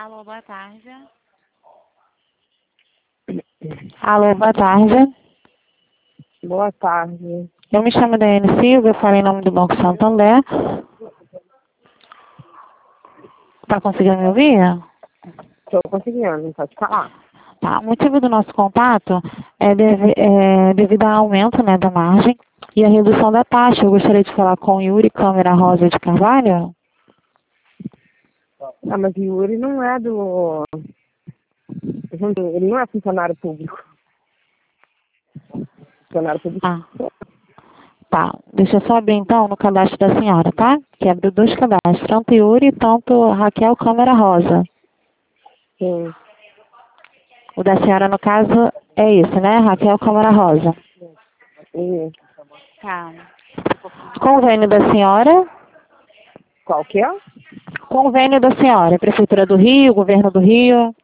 Alô, boa tarde. Alô, boa tarde. Boa tarde. Eu me chamo Daiane Silva, eu falo em nome do Banco Santander. Tá conseguindo me ouvir? Estou conseguindo, pode falar. Tá. O motivo do nosso contato é devido ao aumento, né, da margem e a redução da taxa. Eu gostaria de falar com o Yuri Câmara Rosa de Carvalho. Ah, mas o Yuri não é do... Ele não é funcionário público. Funcionário público. Ah, tá. Deixa eu só abrir então no cadastro da senhora, tá? Que abriu 2 cadastros, tanto Yuri quanto Raquel Câmara Rosa. Sim. O da senhora, no caso, é esse, né? Raquel Câmara Rosa. E Tá. Convênio da senhora? qual que é? Convênio da senhora. Prefeitura do Rio, Governo do Rio.